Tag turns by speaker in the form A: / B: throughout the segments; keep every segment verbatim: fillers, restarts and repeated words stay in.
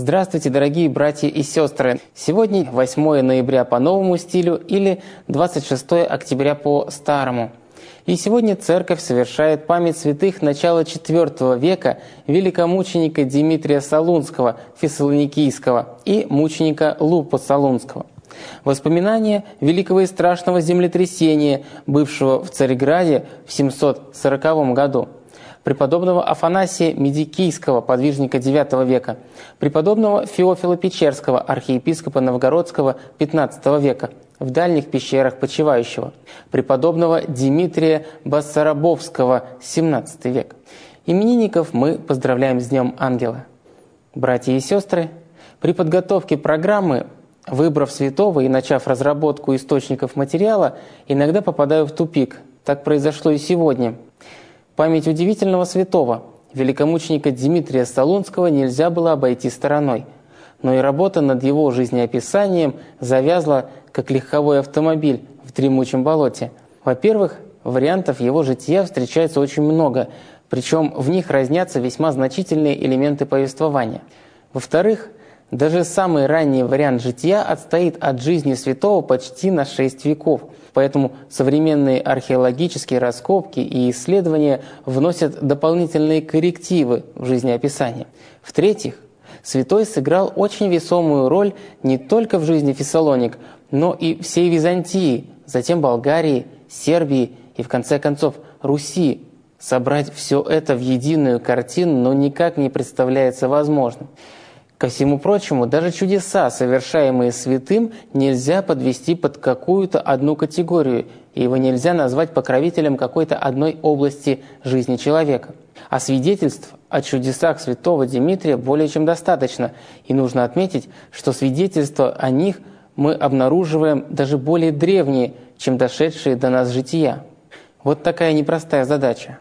A: Здравствуйте, дорогие братья и сестры! Сегодня восьмое ноября по новому стилю или двадцать шестое октября по старому. И сегодня Церковь совершает память святых начала четвёртого века великомученика Димитрия Солунского, Фессалоникийского, и мученика Лупа Солунского. Воспоминания великого и страшного землетрясения, бывшего в Царьграде в семьсот сороковом году, преподобного Афанасия Медикийского, подвижника девятого века, преподобного Феофила Печерского, архиепископа Новгородского пятнадцатого века, в дальних пещерах почивающего, преподобного Димитрия Бассарабовского, семнадцатый век. Именинников мы поздравляем с Днем Ангела. Братья и сестры, при подготовке программы, выбрав святого и начав разработку источников материала, иногда попадаю в тупик. Так произошло и сегодня. Память удивительного святого, великомученика Димитрия Солунского, нельзя было обойти стороной. Но и работа над его жизнеописанием завязла, как легковой автомобиль в дремучем болоте. Во-первых, вариантов его жития встречается очень много, причем в них разнятся весьма значительные элементы повествования. Во-вторых, даже самый ранний вариант жития отстоит от жизни святого почти на шесть веков, поэтому современные археологические раскопки и исследования вносят дополнительные коррективы в жизнеописание. В-третьих, святой сыграл очень весомую роль не только в жизни Фессалоник, но и всей Византии, затем Болгарии, Сербии и, в конце концов, Руси. Собрать все это в единую картину, но никак не представляется возможным. Ко всему прочему, даже чудеса, совершаемые святым, нельзя подвести под какую-то одну категорию, и его нельзя назвать покровителем какой-то одной области жизни человека. А свидетельств о чудесах святого Димитрия более чем достаточно, и нужно отметить, что свидетельства о них мы обнаруживаем даже более древние, чем дошедшие до нас жития. Вот такая непростая задача.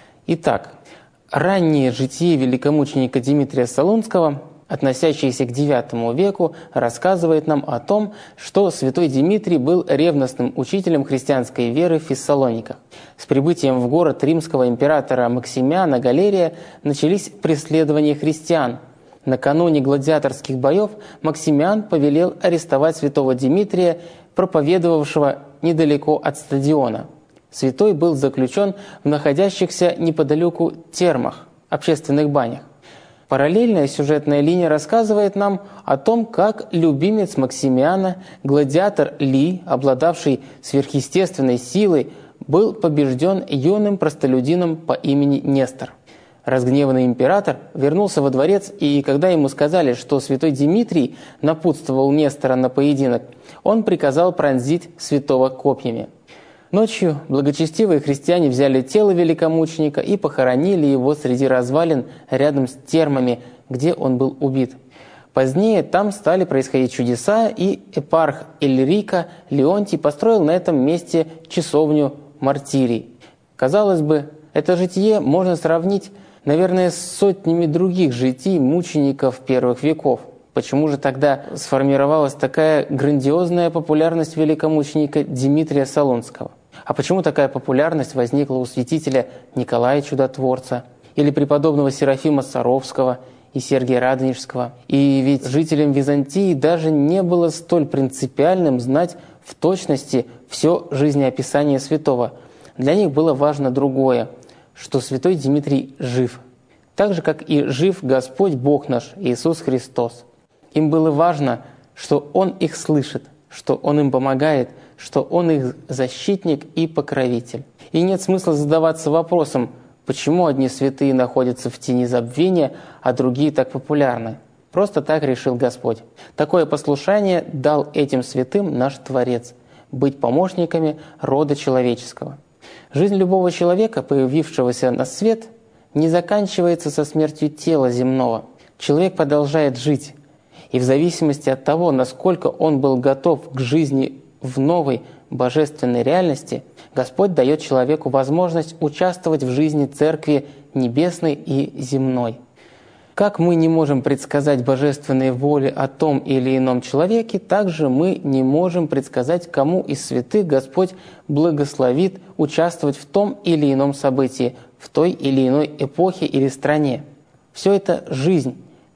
A: Итак, раннее житие великомученика Димитрия Солунского, относящийся к девятому веку, рассказывает нам о том, что святой Димитрий был ревностным учителем христианской веры в Фессалониках. С прибытием в город римского императора Максимиана Галерия начались преследования христиан. Накануне гладиаторских боев Максимиан повелел арестовать святого Димитрия, проповедовавшего недалеко от стадиона. Святой был заключен в находящихся неподалеку термах, общественных банях. Параллельная сюжетная линия рассказывает нам о том, как любимец Максимиана, гладиатор Ли, обладавший сверхъестественной силой, был побежден юным простолюдином по имени Нестор. Разгневанный император вернулся во дворец, и когда ему сказали, что святой Димитрий напутствовал Нестора на поединок, он приказал пронзить святого копьями. Ночью благочестивые христиане взяли тело великомученика и похоронили его среди развалин рядом с термами, где он был убит. Позднее там стали происходить чудеса, и епарх Иллирика Леонтий построил на этом месте часовню Мартирий. Казалось бы, это житие можно сравнить, наверное, с сотнями других житий мучеников первых веков. Почему же тогда сформировалась такая грандиозная популярность великомученика Димитрия Солунского? А почему такая популярность возникла у святителя Николая Чудотворца или преподобного Серафима Саровского и Сергия Радонежского? И ведь жителям Византии даже не было столь принципиальным знать в точности все жизнеописание святого. Для них было важно другое, что святой Димитрий жив, так же, как и жив Господь Бог наш, Иисус Христос. Им было важно, что Он их слышит, что Он им помогает, что Он их защитник и покровитель. И нет смысла задаваться вопросом, почему одни святые находятся в тени забвения, а другие так популярны. Просто так решил Господь. Такое послушание дал этим святым наш Творец – быть помощниками рода человеческого. Жизнь любого человека, появившегося на свет, не заканчивается со смертью тела земного. Человек продолжает жить. И в зависимости от того, насколько он был готов к жизни в новой божественной реальности, Господь дает человеку возможность участвовать в жизни Церкви небесной и земной. Как мы не можем предсказать божественные воли о том или ином человеке, так же мы не можем предсказать, кому из святых Господь благословит участвовать в том или ином событии, в той или иной эпохе или стране. Все это жизнь,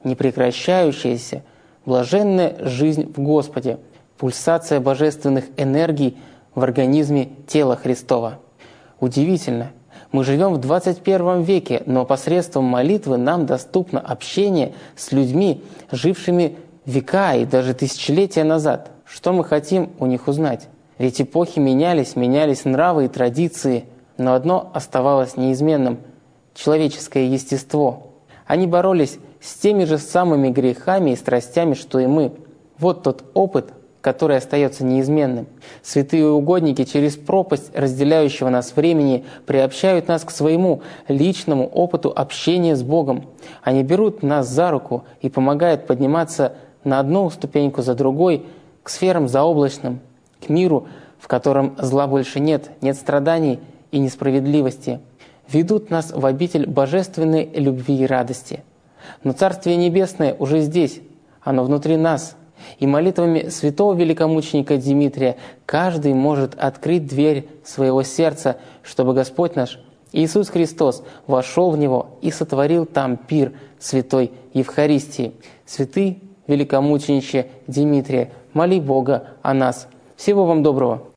A: непрекращающаяся, блаженная жизнь в Господе, пульсация божественных энергий в организме тела Христова. Удивительно, мы живем в двадцать первом веке, но посредством молитвы нам доступно общение с людьми, жившими века и даже тысячелетия назад. Что мы хотим у них узнать? Ведь эпохи менялись, менялись нравы и традиции, но одно оставалось неизменным — человеческое естество. Они боролись с теми же самыми грехами и страстями, что и мы. Вот тот опыт, который остается неизменным. Святые угодники через пропасть разделяющего нас времени приобщают нас к своему личному опыту общения с Богом. Они берут нас за руку и помогают подниматься на одну ступеньку за другой к сферам заоблачным, к миру, в котором зла больше нет, нет страданий и несправедливости. Ведут нас в обитель божественной любви и радости. Но Царствие Небесное уже здесь, оно внутри нас. И молитвами святого великомученика Димитрия каждый может открыть дверь своего сердца, чтобы Господь наш, Иисус Христос, вошел в него и сотворил там пир святой Евхаристии. Святый великомучениче Димитрия, моли Бога о нас. Всего вам доброго!